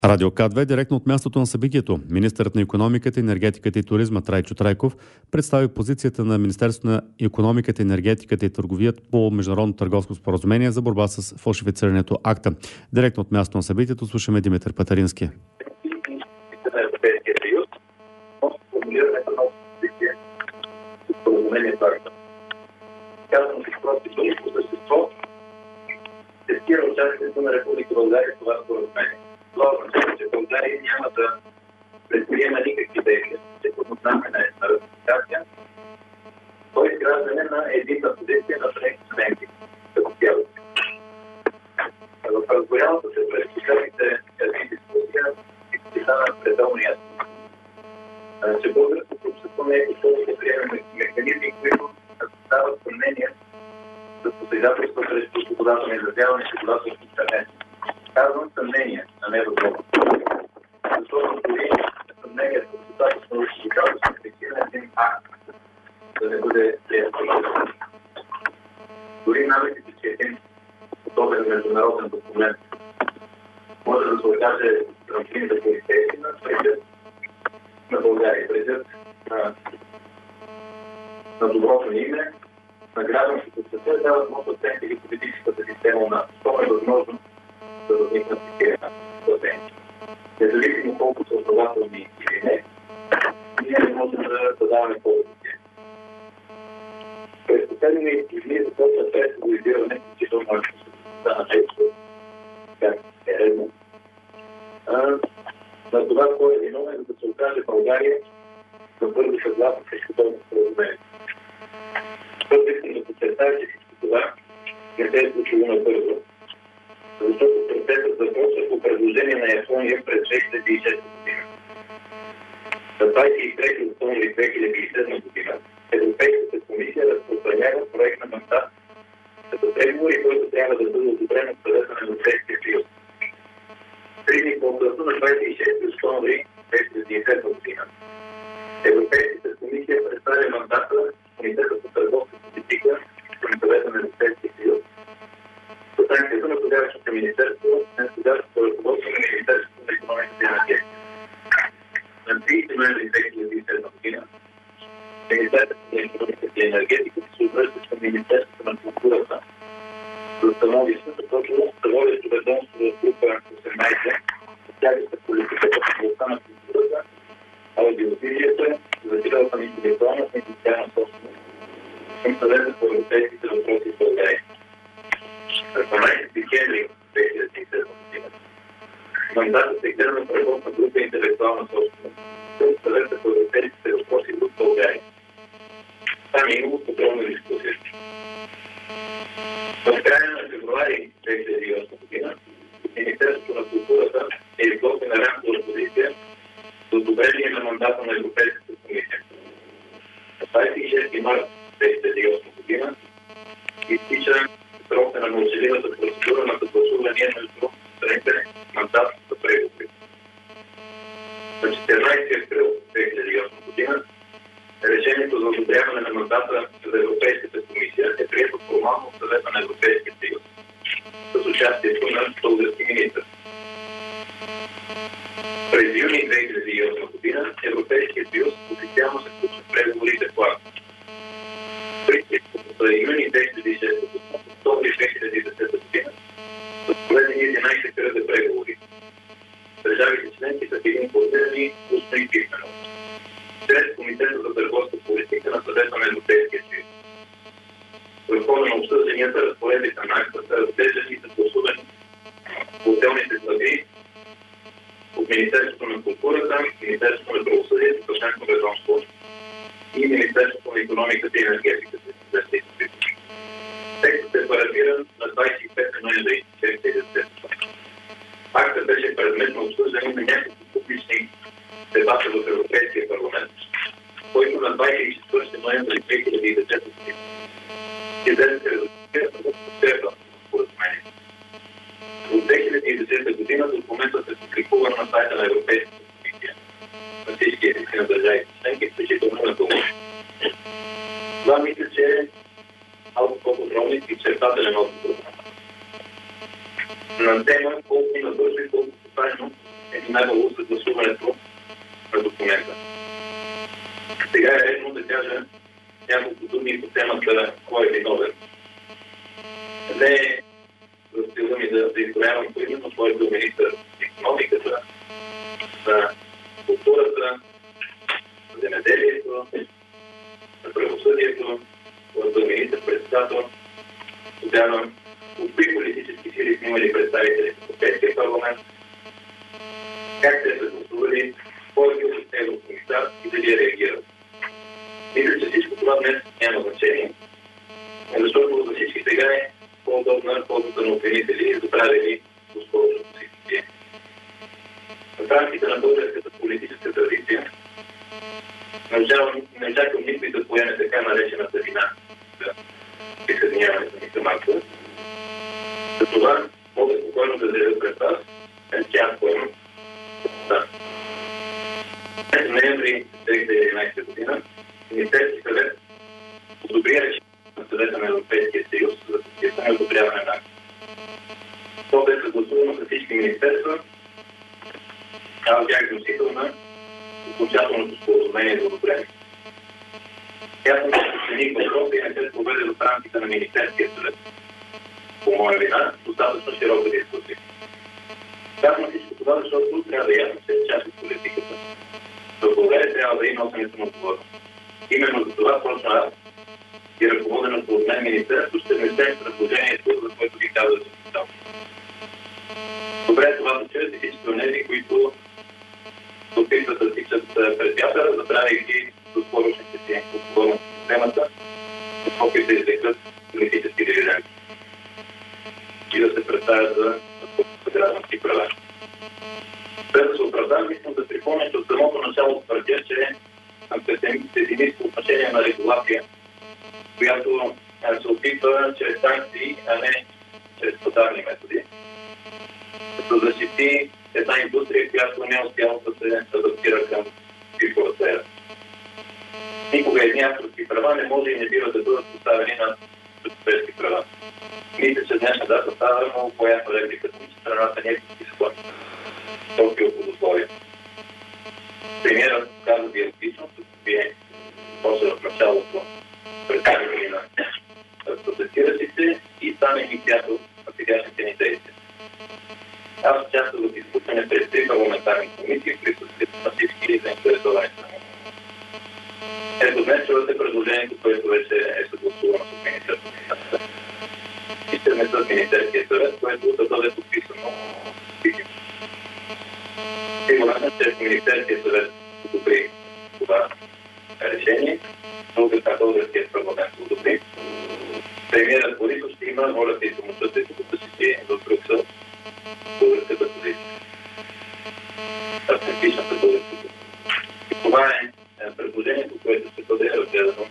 Радио К2 директно от мястото на събитието. Министърът на икономиката, енергетиката и туризма Трайчо Трайков представи позицията на Министерството на икономиката, енергетиката и търговията по Международно търговско споразумение за борба с фалшифицирането АКТА. Директно от мястото на събитието слушаме Димитър Патарински. Казвам си просто думи по същество, тестира участието на Република България в това споразумение. Това означава, че България няма да предприема никакви действия, че поднасяме на ратификация. То е изграждане на единна позиция на страните членки като цяло. В разгорялото се през последните дискусия и стана пределно ясно, че българското общество не е готово да приеме механизми, които създават съмнения за посегателство срещу свободата на изразяване и свободата на интернет. Казвам съмнения, а не възможност. Защото дори съмнението за достатъчно доказателно се фиксира един акт, да не бъде приеман. Дори навиките, че един подобен международен документ може да се окаже рамкин за полицейски на преглед на България, преглед на доброто име, на гражданското света, дават може да оценка и политическата система на това е възможно да възникнат такива платени. Независимо колко са основателни или не, ние не можем да даваме повече. През последните дни започва пресоглизиране, включително на нещо, как е редно, на това, кой е виновен, за да се окаже България да бъде съгласно срещу това споразумение. Първо искам да подчертая, че всичко това не се е случило набързо, защото процесът започва по предложение на Япония през 2006 година. На 23 октомври 2007 година Европейската комисия разпространява проект на мандат като преговори, който трябва да бъде одобрен от Съвета на Европейския съюз. 3 дни по-късно, на 26 октомври 2007 година, Европейската комисия представя мандата в Комитета по търговска политика към Съвета на Европейския съюз. По санкцията на тогавашното министерство, на тогавашното ръководство на Министерството на икономиката и енергетиката. На 30 ноември 2007 година Министерството на икономиката и енергетиката се обръща към Министерството на културата за становище, защото становището ведомство в група 18 тягаща политиката в областта на културата, аудиовизията, закрилата на интелектуалната и социална собственост към Съвета по европейските въпроси в България. На 12 декември 2007 година мандатът е гледан в работна група интелектуална собственост към Съвета по европейските въпроси в България. Там е имало подробна дискусия. В края на февруари 2008 година Министерството на културата е изготвена рамкова позиция за одобрение на мандата на Европейската комисия. На 26 март 2008 година изтича срока на мълчаливата процедура на съгласуване между страните мандат за преговори. На 14 април 2008 година решението за одобряване на мандата за Европейската комисия е прието формално от Съвета на Европейския съюз с участието на български министър. През юни 2008 година Европейския съюз официално се включва в преговорите по АКТА. През юни 2006 година, октомври 2010 година, са проведени 11 кръга за преговори. Държавите членки са били информирани устно и писмено чрез Комитета за търговска политика на Съвета на Европейския съюз. В хода на обсъжданията разпоредбите на АКТА са разглеждани и са гласувани по отделните глави от Министерството на културата, Министерството на правосъдието, Вътрешно ведомство и Министерството на икономиката и енергетиката. Текстът е парафиран на 25 ноември 2010. Акта беше предмет на обсъждане на няколко публични дебата в Европейския парламент, който на 24 ноември 2010 година излезе резултатът в подкрепа споразумение. От 2010 година документът е публикуван на сайта на Европейската комисия на всички езици на държавите членки, включително на български. Това мисля, че е малко по-подробен и изчерпателен отговор на тема колко набързо и колко специално минавало съгласуването на документа. Сега е редно да кажа няколко думи по темата кой е виновен. Не е за стила ми да изброявам поименно своето министър на икономиката, на културата, на земеделието, на правосъдието, за министър-председател. Тогава от кои политически сили сме имали представители в Европейския парламент, как те са гласували, кой е бил с еврокомисар и дали е реагирал. Мисля, че всичко това днес няма значение, защото за всички сега е по-удобна колкото на обвинители, забравили доскорошно позиция. В рамките на българската политическа традиция не очаквам никой да поеме така наречената вина за присъединяването ни към акта. Затова мога спокойно да заявя пред вас, че аз поемам. През ноември 2011 година Министерски съвет одобри решение на Съвета на Европейския съюз за подписване и одобряване на акта. То бе съгласувано с всички министерства. Аз бях носител на окончателното споразумение за одобрение. Ясно се оцених въпроса и не се проведе в рамките на Министерския съвет. По моя вина, достатъчно широка дискусия. Казвам всичко това, защото трябва да е ясно, че е част от политиката. В България трябва да има носенето на отговорност. Именно за това точно аз и ръководеното от мен министерство ще внесем предложението, за което ви казвам да се става. Добре, това да чуят и всички онези, които се опитват да стичат пред вятъра, забравяйки доскорошните си отговорности в темата, колко се извлекат политически дивиденти и да се представят за граждански права. Без да се оправдам, искам да припомня, че от самото начало твърдя, че съм песимист по отношение на регулация, която се опитва чрез санкции, а не чрез пазарни методи, да защити една индустрия, която не е успяла да се адаптира към цифровата ера. Никога едни авторски права не може и не бива да бъдат поставени на човешки права. Мисля, че днешна дата става много по-ясна репликата, че страната не е подписала толкова от условия. Премиерът каза диалогично, като вие после в началото представили на протестиращите и стане инициатор на сегашните ни действия. Аз участвах в изслушване през 3 парламентарни комисии, в присъствието на всички заинтересовани страни. Ето днес чувате предложението, което вече е съгласувано с Министерството. И ще внесат Министерския съвет, което да бъде подписано. Сигурно, че Министерския съвет одобри това решение, българският парламент одобри. Премиерът Борисов ще има волята и самочувствието да защити в Брюксел българската позиция. Автентичната българска позиция. И това е предложението, което ще бъде разгледано.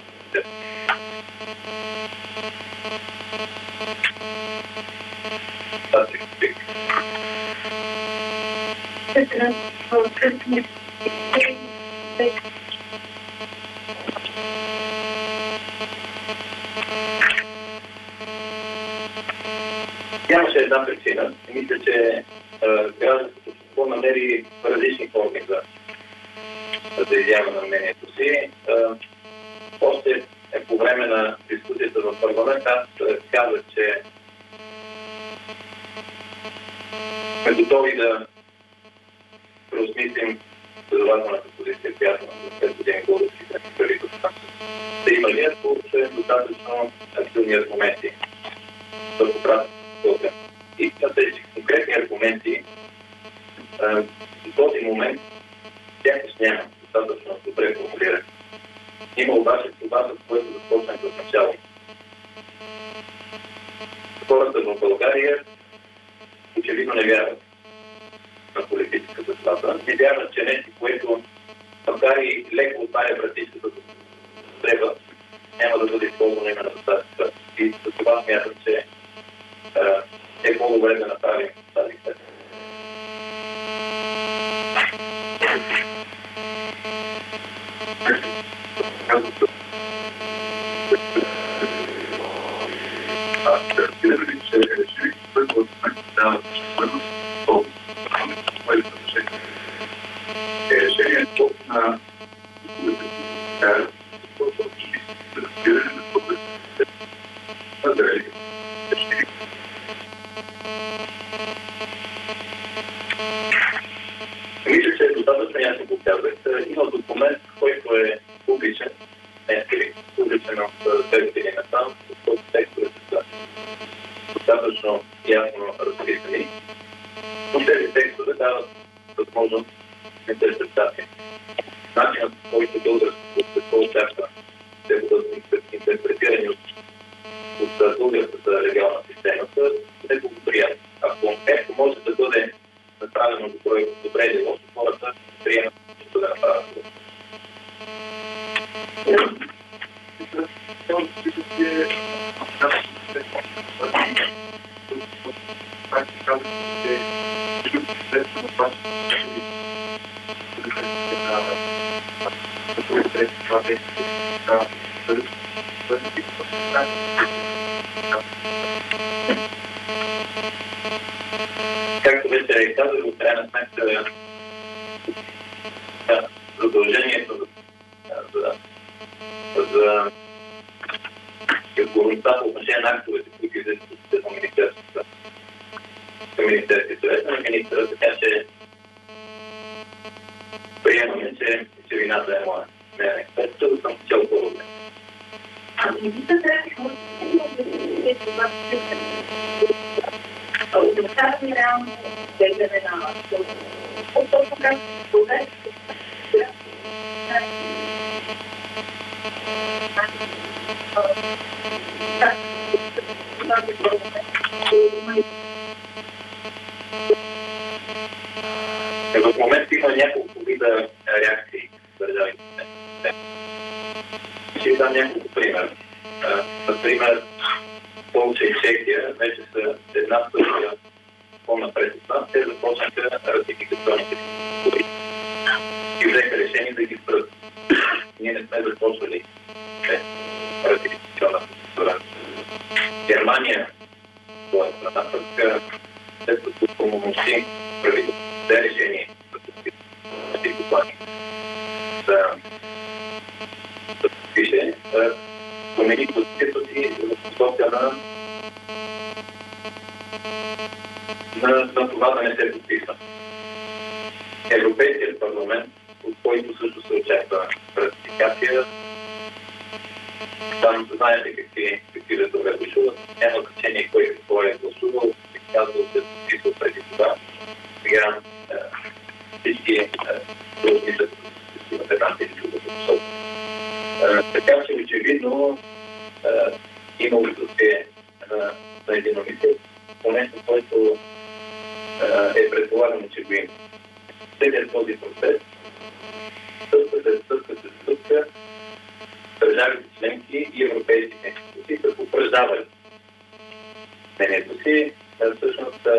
Нямаше една причина. Мисля, че гражданското общество намери различни форми за изява на мнението си. Още по време на дискусията в парламент аз казах, че сме готови да преосмислим следователната позиция, която за 5 години българските правителства да има ли, ако са достатъчно силни аргументи за поправка. И на тези конкретни аргументи до този момент тях няма достатъчно добре формулирани. Има обаче това, с което започнем в начало. Хората в България очевидно не вярват на политическата слава. Не вярват, че нещо, което макар и леко отваря вратичката за употреба, няма да бъде използвано именно за тази цел. И за това смятам, че е по-добре да направим тази степен. Аз ще реши, първо да давам Мисля, че е достатъчно ясно го казах. Има документ, който е публичен, не е скрит, публичен от тези места, с който текстовете са достатъчно ясно разписани. Но тези текстове дават възможност на интерпретация. Начинът, по който българското общество очаква да бъдат интерпретирани от българската легална система, са неблагоприятни. Ако нещо може да бъде направено добре или лошо, хората приемат да направят това. Както вече казах, в крайна сметка задължението за отговорността по отношение на актовете, които излизат от Министерството към Министерския съвет на министъра, така че приемаме, че вината е моя. Не е експерт, да съм цял по-добре. Означава ли реално изглеждане на точно както в момента има няколко вида реакции в държавите. Ще дам няколко примера. Например, Полша и Чехия вече са една стъпка по-напред от нас. Те започнаха ратификационните процедури и взеха решение да ги спрат. Ние не сме започвали ратификационна процедура. Германия, това страна, след като помощи правителството взе решение да подпише, промени позицията си в посока на това да не се подписва. Европейският парламент, от който също се очаква ратификация, там знаете какви редове гласуват. Няма значение кой какво е гласувал, казвал се подписва преди това. Сега всички должни да имат една или друга посока. Така че очевидно има отсъствие на единомислие, по нещо, което е предполагано, че го има. Целият този процес, стъпка, държавите членки и европейските институции са потвърждавали мнението си. Всъщност,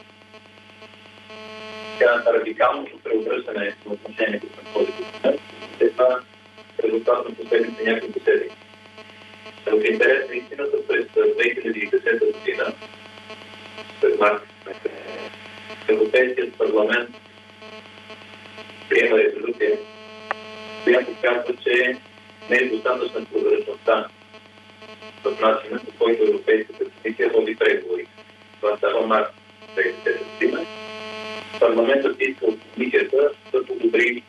радикалното преобръщане на отношението към този документ е това резултат на последните няколко седмици. В интерес на истината през 2010 година, през март, Европейският парламент приема резолюция, която казва, че не е достатъчна прозрачността в начина, по който Европейската комисия води преговори. Това става март 2010 година. Парламентът иска от комисията да подобри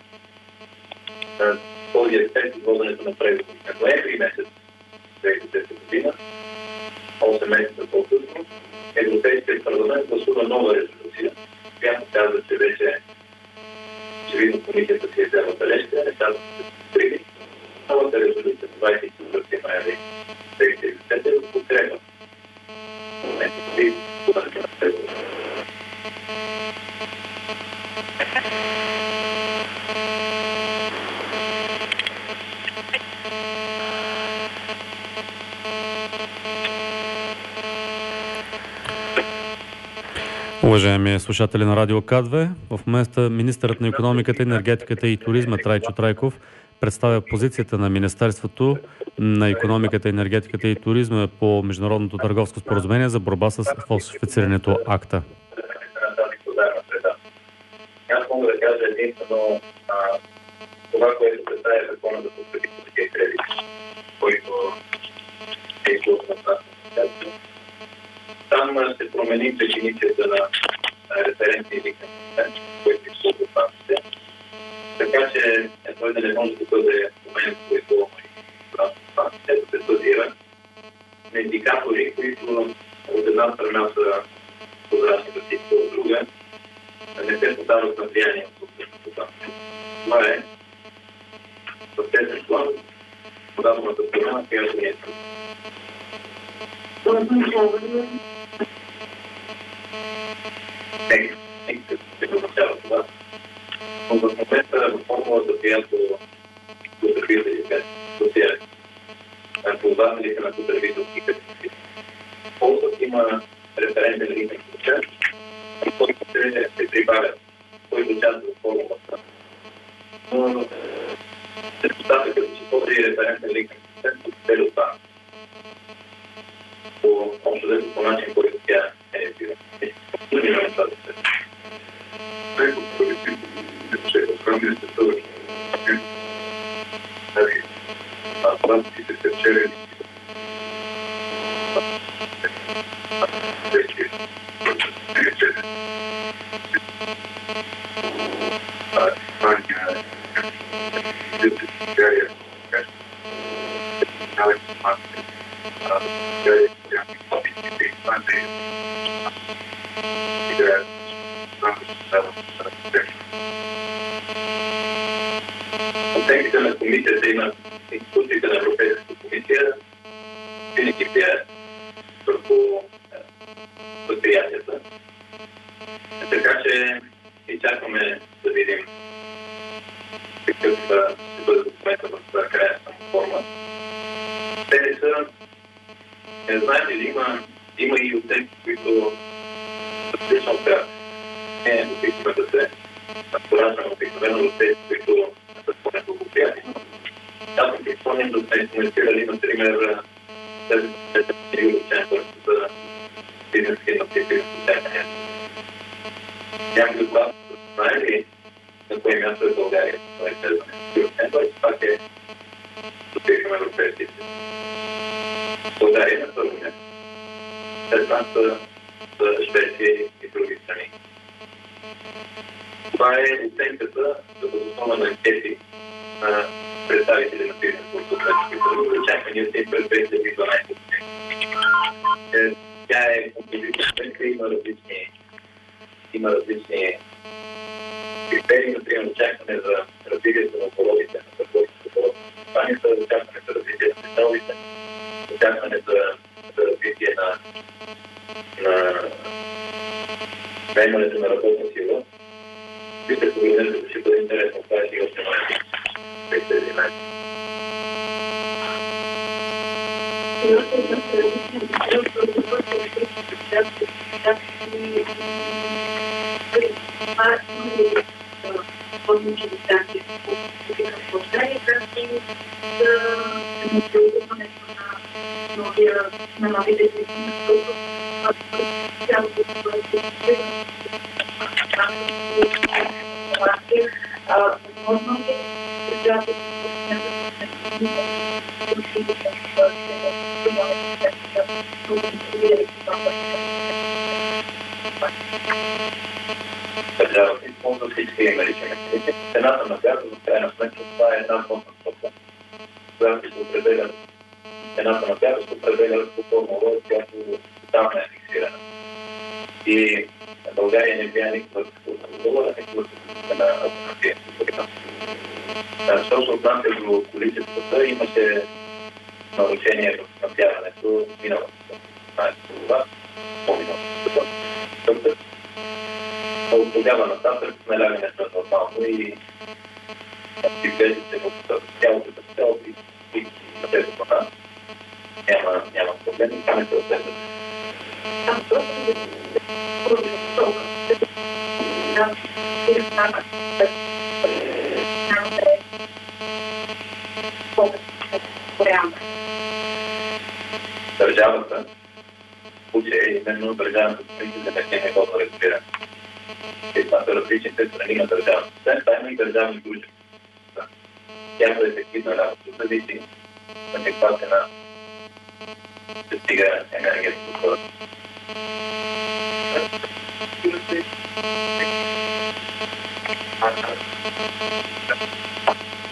този аспект от воденето на преговори. На ноември месец 2010 година, 8 месеца по-късно, Европейският парламент гласува нова резолюция, която казва, че вече очевидно комисията си е взела бележка, нещата се подобрили. Новата резолюция 24 ноември 2010 е в подкрепа. Воденето на преговори. Уважаеми слушатели на Радио К2, в момента министърът на икономиката, енергетиката и туризма Трайчо Трайков представя позицията на Министерството на икономиката, енергетиката и туризма по Международното търговско споразумение за борба с фалшифицирането АКТА. Аз мога да кажа единствено това, което представя закона за потребителския кредит, който е изложен на Министерството. Там ще променим дефиницията на референтния лихвен процент, който използва банките. той да не може да бъде момент, в който се базира на индикатори, които от една страна са прозрачни за всичко, от друга не се подават на влияние от същото. Това е в тези план подаваната страна, която не е нека се означава това. Но в момента формулата, която потребителите досират, ползвателите на потребителските ползват, има референтен линейен процент, който се прибавя, който участва в формулата. Но резултатът като че този референтен линейен процент се остава. По общо взето по начин, който тя е референтна. Оценките на комисията и на институциите на Европейската комисия винаги влияят върху предприятията. Така че изчакваме да видим какъв ще бъде документа в крайната форма. Те не са, не знаете ли, има и оценки, които различно отправят. Не е опитваме да се пораждаме обикновено от тези, които са по-неблагоприятни. Аз съм припомням да сме коментирали, например, тези обучения за бизнески иновативни изследвания. Някой от вас знае ли на кое място е България? Това изследване. Той пак е достигнем Европейския съюз. България е на първо място. След това са Швеция и други страни. Това е оценката за възоснова на анкети на представители на бизнес консултантски, които очаквания са и през 2012 година. Тя е композитна оценка, има различни критерии, например очакване за развитието на оборотите на търговските обороти на компанията, очакване за развитие на печалбите, очакване за развитие на наемането на работна сила. Вижте, погледнете, ще бъде интересно, това е сега ще май 2011. на новите Държавата използва всички налични. Цената на газа, в крайна сметка, това е една основна стока, която се определя. Цената на газа се определя по формула, която там е фиксирана. И България не влияе никаква долара, никаква цена альтернативна. Що се отнася до количествата, имаше нарушение в снабдяването миналата. Знаете това? По-миналата. От тогава нататък налягането е нормално и изглеждате в цялото цяло и на тези плана. Няма проблем и там е се отследват. Държавата, в случая именно държавната комисия за енергийна и водно регулиране. И това са различните страни на държавата. След това има и държавни дружества. Тяхната ефективна работа зависи на каква цена се стига енергията до хората.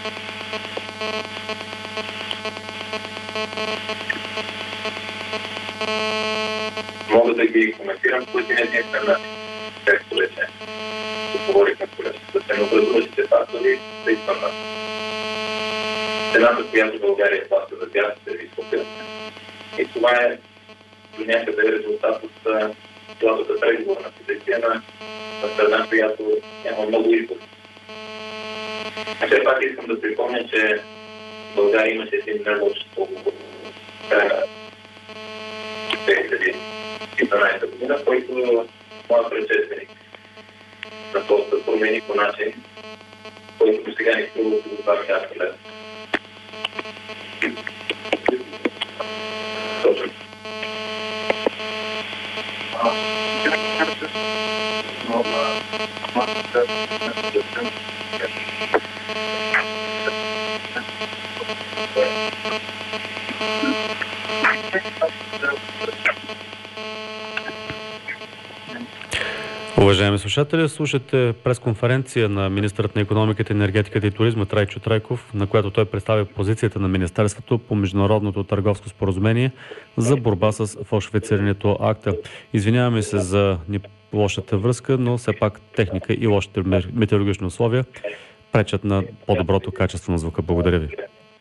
Мога да ги коментирам по един единствен начин. Както вече говорихме по да се необразуващите фактори да изпълнят. Цената, която България плаща за тях, е висока. И това е до някъде резултат от слабата преговорна позиция на страна, която няма много избор. Все пак искам да припомня, че България имаше един нелош договор в края на 2012 година, който моят предшественик на поста промени по начин, който до сега не струва около 2 милиарда лева. Точно. Уважаеми слушатели, слушате пресконференция на министърът на икономиката, енергетиката и туризма Трайчо Трайков, на която той представя позицията на Министерството по международното търговско споразумение за борба с фалшифицирането акта. Извиняваме се за лошата връзка, но все пак техника и лошите метеорологични условия пречат на по-доброто качество на звука. Благодаря ви.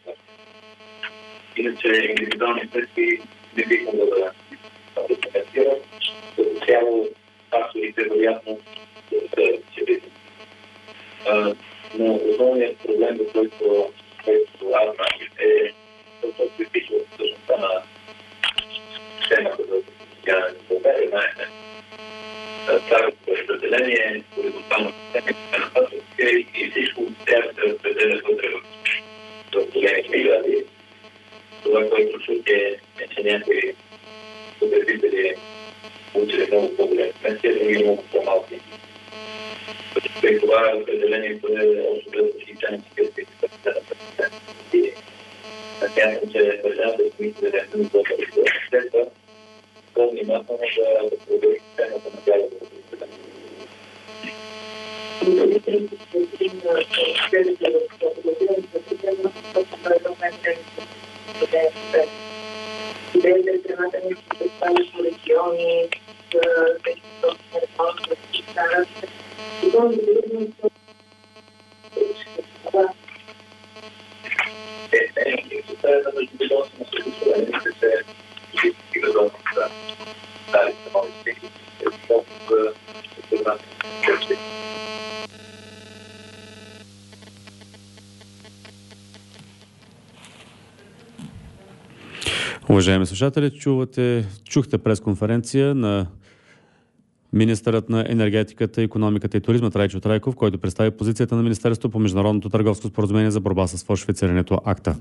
Иначе индивидуални сметки не бих могъл да коментирам. Като цяло факторите вероятно са очевидни. Но основният проблем, за който аз знам, е защото се пише от същността на темата за социална в България. Знаете, царското разпределение, хоризонтално система и всичко трябва да се разпределя вътре в големи милиарди. Това, което чух е, че някои потребители получили много по-големи сметки, а други много по-малки. При това разпределението е общо гледано 60-40%. И надявам, че държавата и комисията да не следва по-внимателно да провери системата на цялото разпределение. Идеята е страната ни се представя по региони, тези собствени реформи, и стара. И това Уважаеми слушатели, чухте пресконференция на министърът на енергетиката, икономиката и туризма Трайчо Трайков, който представи позицията на Министерството по международното търговско споразумение за борба с фалшифицирането акта.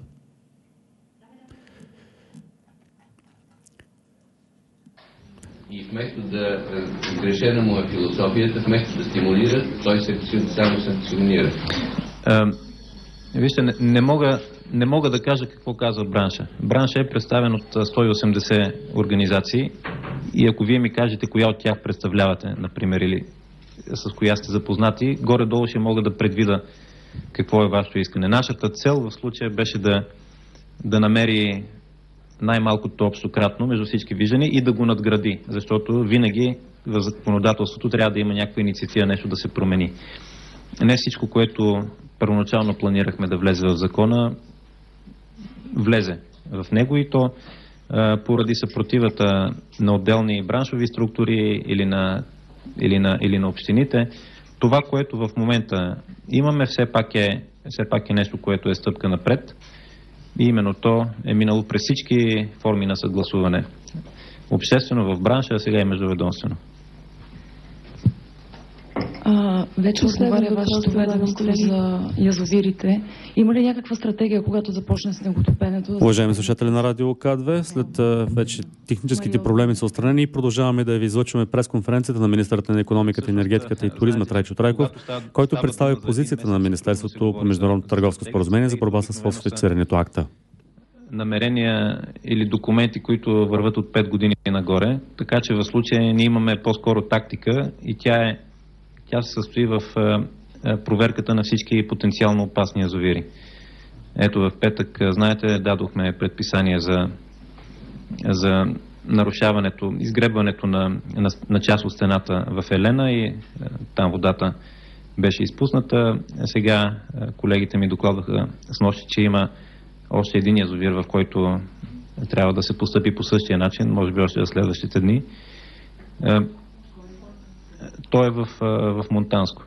И вместо да грешена му е философията, вместо да стимулира, той се само санкционира. Вижте, не мога да кажа какво казва бранша. Бранша е представен от 180 организации и ако вие ми кажете коя от тях представлявате, например, или с коя сте запознати, горе-долу ще мога да предвида какво е вашето искане. Нашата цел в случая беше да намери най-малкото общо кратно между всички виждания и да го надгради, защото винаги в законодателството трябва да има някаква инициатива, нещо да се промени. Не всичко, което първоначално планирахме да влезе в закона, влезе в него и то поради съпротивата на отделни браншови структури или на общините. Това, което в момента имаме, все пак е нещо, което е стъпка напред и именно то е минало през всички форми на съгласуване. Обществено в бранша, а сега и междуведомствено. Вече отговаря вашето ведомство за язовирите. Има ли някаква стратегия, когато започне снеготопенето? Уважаеми слушатели на Радио К2, след вече техническите проблеми са отстранени и продължаваме да ви излъчваме пресконференцията на министърата на икономиката, енергетиката и туризма Трайчо Трайков, който представи позицията на Министерството по международното търговско споразумение за борба с фалшифицирането акта. Намерения или документи, които върват от 5 години нагоре, така че в случая ние имаме по-скоро тактика и тя се състои в проверката на всички потенциално опасни язовири. Ето в петък, знаете, дадохме предписание за нарушаването, изгребването на част от стената в Елена и там водата беше изпусната. Сега колегите ми докладваха снощи, че има още един язовир, в който трябва да се постъпи по същия начин, може би още в следващите дни. Той е в Монтанско.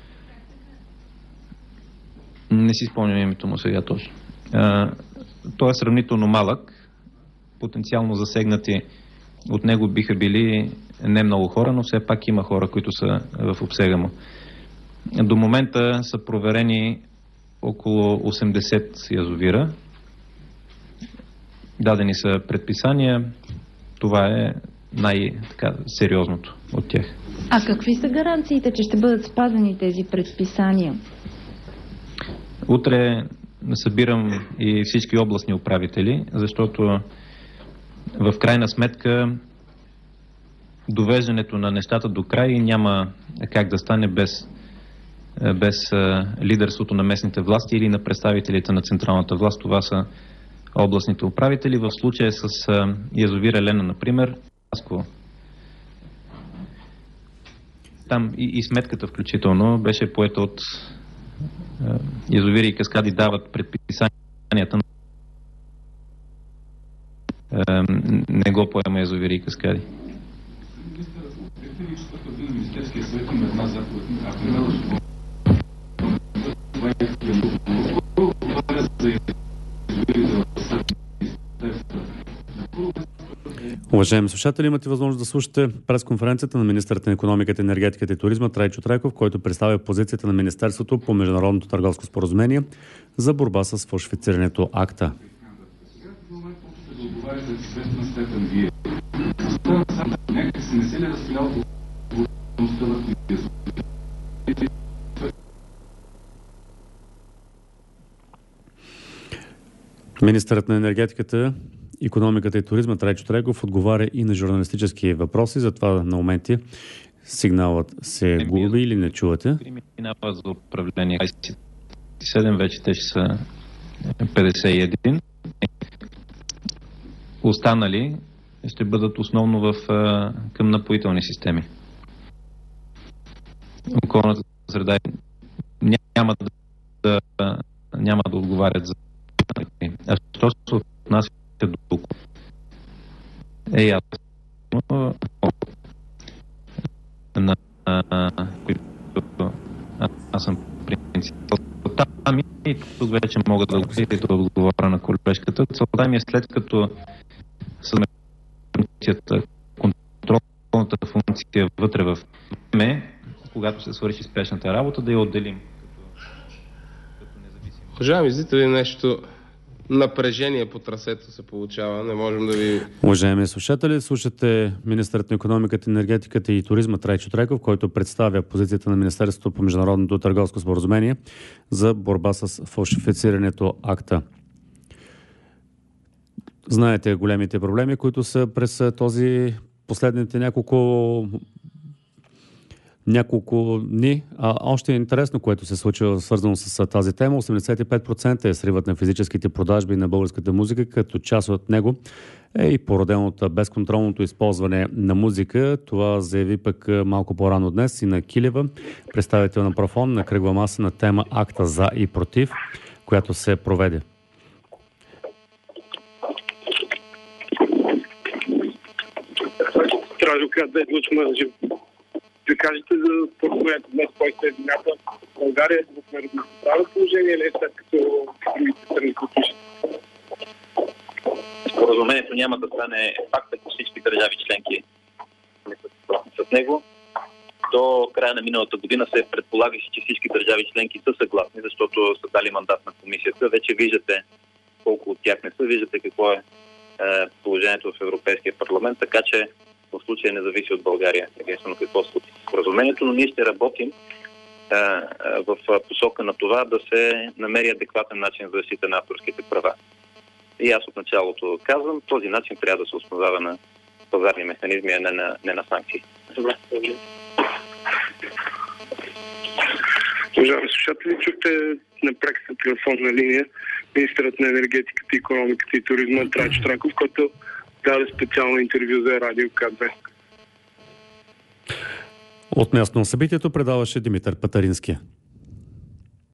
Не си спомням името му сега точно. Той е сравнително малък. Потенциално засегнати от него биха били не много хора, но все пак има хора, които са в обсега му. До момента са проверени около 80 язовира. Дадени са предписания. Това е най-сериозното от тях. А какви са гаранциите, че ще бъдат спазени тези предписания? Утре събирам и всички областни управители, защото в крайна сметка довеждането на нещата до край няма как да стане без лидерството на местните власти или на представителите на централната власт. Това са областните управители. В случая с язовир Елена, например, там и сметката включително беше поета от язовири и каскади дават предписанията. Не го поема язовири и каскади. Уважаеми слушатели, имате възможност да слушате пресконференцията на министърът на икономиката, енергетиката и туризма Трайчо Трайков, който представя позицията на Министерството по Международното търговско споразумение за борба с фалшифицирането АКТА. Министърът на енергетиката, икономиката и туризма Трайчо Трайков отговаря и на журналистически въпроси, затова на моменти сигналът се губи или не чувате. Минава за управление 27, вече те ще са 51. Останали ще бъдат основно към напоителни системи. Околната среда няма да отговарят за. А що се отнася до ясно които аз съм принципал. Там и тук вече мога да отговоря на колежката. Целта ми е след като контролната функция вътре в време, когато се свърши спешната работа, да я отделим. Уважаеми зрители, нещо напрежение по трасето се получава. Не можем да ви... Уважаеми слушатели, слушате министърът на икономиката, енергетиката и туризма Трайчо Трайков, който представя позицията на Министерството по Международното търговско споразумение за борба с фалшифицирането АКТА. Знаете големите проблеми, които са през този последните няколко дни. Още е интересно, което се случва свързано с тази тема. 85% е сривът на физическите продажби на българската музика, като част от него е и породено от безконтролното използване на музика. Това заяви пък малко по-рано днес и на Килева, представител на Профон, на кръгла маса на тема АКТА за и против, която се проведе. Да излучваме на живо. Ви кажете за споразумението днес, който е вината в България, да сме равноправно положение или след като другите страни подпишат? Споразумението няма да стане факт, ако всички държави членки не са съгласни с него. До края на миналата година се предполагаше, че всички държави членки са съгласни, защото са дали мандат на комисията. Вече виждате колко от тях не са, виждате какво е положението в Европейския парламент, така че в случая не зависи от България единствено какво се случи с споразумението, но ние ще работим в посока на това да се намери адекватен начин за защита на авторските права. И аз от началото казвам, този начин трябва да се основава на пазарни механизми, а не на санкции. Уважаеми слушатели, чухте на преката телефонна линия министърът на енергетиката, икономиката и туризма Трайчо Трайков, който даде специално интервю за Радио К2. От място на събитието предаваше Димитър Патарински.